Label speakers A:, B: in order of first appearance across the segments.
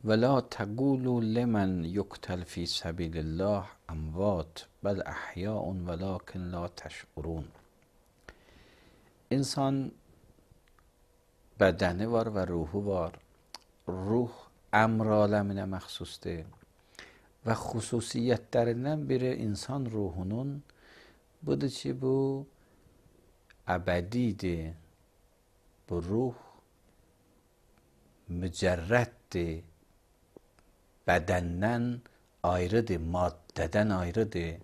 A: ولا تقولوا لمن يقتل في سبيل الله اموات بل احیاء ولكن لا تشعرون. İnsan bədəni var və ruhu var. Ruh əmr aləminə məxsusdur və xüsusiyyətlərindən biri insan ruhunun budur ki, bu əbədidir. Bu ruh mücərrəddir, bədəndən ayrıdır, maddədən ayrıdır.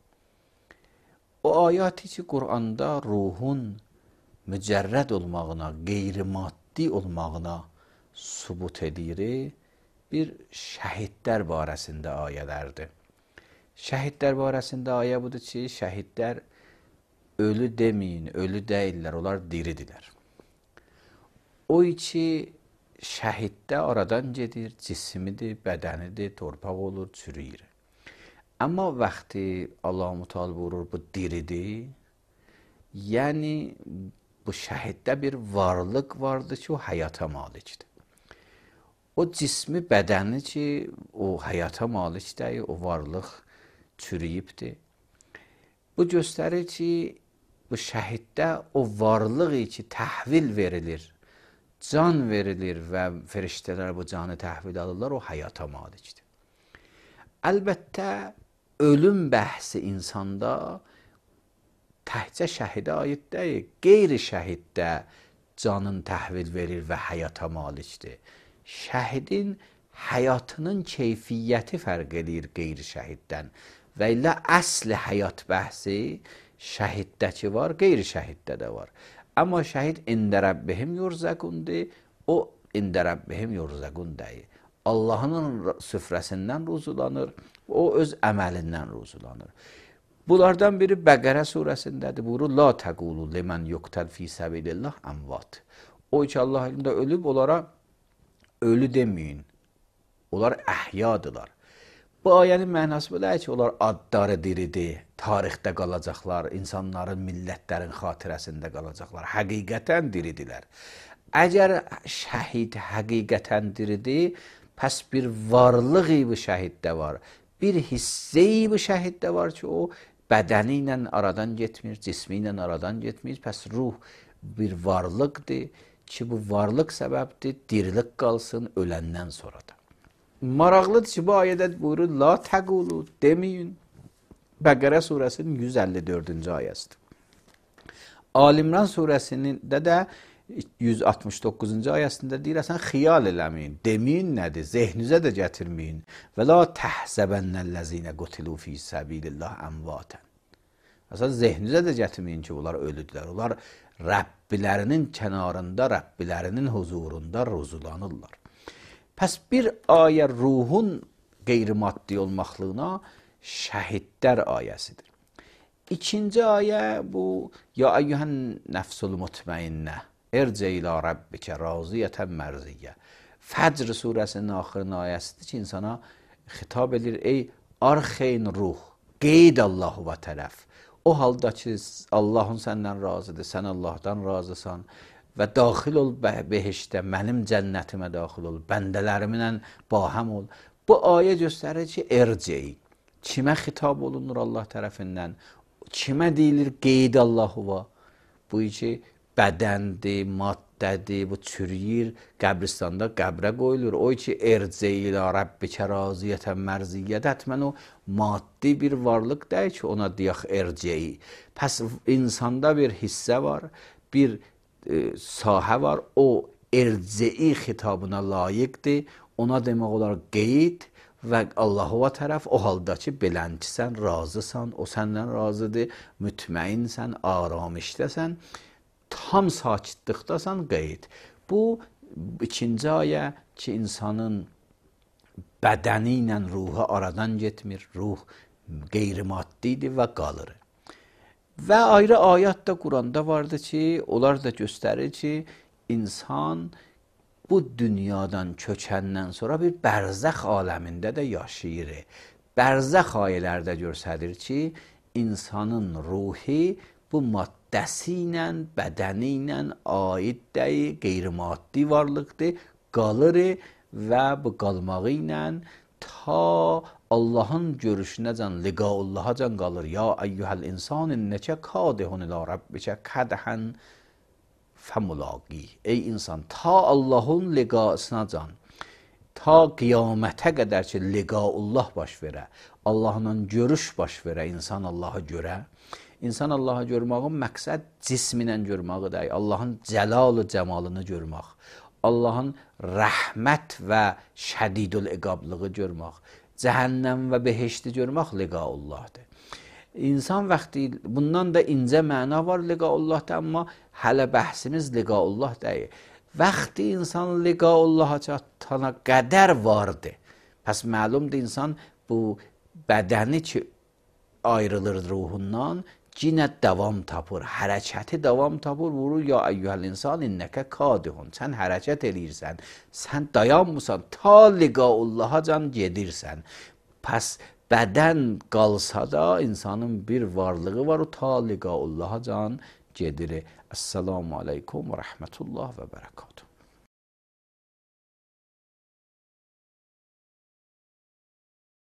A: O ayəti ki, Quranda ruhun mücərrəd olmağına, qeyri-maddi olmağına sübut edir, bir şəhidlər barəsində ayələrdir. Şəhidlər barəsində ayə budur ki, şəhidlər ölü deməyin, ölü deyirlər, onlar diridirlər. O ki, şəhiddə aradan gedir, cismidir, bədənidir, torpaq olur, çürüyür. Amma vaxtı Allah-u Teala buyurur, bu diridir, yəni bu şəhiddə bir varlıq vardır ki, o həyata malikdir. O cismi, bədəni ki, o həyata malikdir, o varlıq çürüyübdir. Bu göstərir ki, bu şəhiddə o varlığı ki, təhvil verilir, can verilir və feriştələr bu canı təhvil alırlar, o həyata malikdir. Əlbəttə, ölüm bəhsi insanda təhcə şəhidə aid deyil, qeyri-şəhiddə canın təhvil verir və həyata malikdir. Şəhidin həyatının keyfiyyəti fərq edir qeyri-şəhiddən və ilə əsl həyat bəhsi şəhiddəki var, qeyri-şəhiddə də var. Amma şəhid ində Rəbbihim yurzəqundur, o ində Rəbbihim yurzəqun deyil. Allahın süfrəsindən ruzulanır, o öz əməlindən ruzulanır. Bunlardan biri Bəqərə surəsindədir. Buyurur, la təqulu limən yuqtəl fi səbilillah əmvat. O ki, Allah elində ölüb, onlara ölü deməyin. Onlar əhyadılar. Bu ayənin mənası bu deyil ki, onlar adları diridir, tarixdə qalacaqlar, insanların, millətlərin xatirəsində qalacaqlar. Həqiqətən diridilər. Əgər şəhid həqiqətən diridir, pəs bir varlığı bu şəhiddə var. Bir hisseyi bu şəhiddə var ki, o bədəni ilə aradan getmir, cismi ilə aradan getmir. Pəs ruh bir varlıqdır ki, bu varlıq səbəbdir, dirilik qalsın öləndən sonra da. Maraqlıdır ki, bu ayədə buyurur, la təqulu deməyin. Bəqərə surəsinin 154-cü ayəsidir. Ali-İmran surəsində də 169-cu ayəsində deyir, əsən xiyal eləməyin, deməyin nədir, zehninizə də gətirməyin. Və la təhzəbənnəlləzinə qutilu fi səbilillah əmvatən. Əsən zehninizə də gətirməyin ki, onlar ölüdülər. Onlar Rəbbilərinin kənarında, Rəbbilərinin huzurunda ruzulanırlar. Pəs bir ayə ruhun qeyri-maddi olmaqlığına şəhidlər ayəsidir. İkinci ayə bu, ya əyyuhən nəfsul mutmainnə, ercə ilə Rabbikə raziyətən mərziyyə. Fəcr surəsinin axırın ayəsidir ki, insana xitab edir, ey arxeyn ruh, qeyd Allahu və tərəf. O halda ki, Allahın səndən razıdır, sən Allahdan razısan və daxil ol behişdə, mənim cənnətimə daxil ol, bəndələrimlə bahəm ol. Bu ayə göstərir ki, erceyi, kimə xitab olunur Allah tərəfindən, kimə deyilir qeyd Allahu va? Bu ki, bədəndir, maddədir, bu çürüyür, qəbristanda qəbrə qoyulur. O ki, erceyi ilə Rəbbikə raziyətən mərziyyədə, hətmən o maddi bir varlıq deyil ki, ona deyək erceyi. Pəs insanda bir hissə var, bir sahə var, o erceyi xitabına layiqdir, ona demək olar qeyd və Allahova tərəf o halda ki, belənçisən, razısan, o səndən razıdır, mütməinsən, aramışdəsən, tam sakitlikdasan, qeyd. Bu, ikinci ayə ki, insanın bədəni ilə ruhu aradan getmir, ruh qeyri-maddidir və qalır. Və ayrı ayət də Quranda vardır ki, onlar da göstərir ki, insan bu dünyadan köçəndən sonra bir bərzəx aləmində də yaşayır. Bərzəx ayələrdə göstərir ki, insanın ruhi bu maddəsi ilə, bədəni ilə aid deyil, qeyri-maddi varlıqdır, qalır və bu qalmağı ilə ta Allahın görüşünəcən, liqaullahacan qalır. Ya eyyuhəl insan innəkə kadihun ilə rabbikə kədəhən fəmulaqi. Ey insan, ta Allahın liqasınacan, ta qiyamətə qədər ki, liqaullah baş verə, Allahla görüş baş verə, insan Allahı görə. İnsan Allahı görmağın məqsəd cisminlə görməyi deyil, Allahın cəlalı cəmalını görmək, Allahın rəhmət və şədidül iqablığı görmək, cəhənnəm və behişti görmək liqaullahdır. İnsan vaxtı, bundan da incə məna var liqaullahda, amma hələ bəhsimiz liqaullah deyil. Vaxtı insan liqaullaha çatana qədər vardır. Pəs məlumdur, insan bu bədəni ki ayrılır ruhundan, cinə davam tapır, hərəkəti davam tapır, vurur ya eyyuhəl insan innəkə kadihun. Sən hərəkət eləyirsən, sən dayanmırsan, ta liqaullahacan gedirsən. Pəs bədən qalsa da insanın bir varlığı var, o ta liqaullahacan gedir. Esselamu aleykum və rəhmətullah və bərəkət.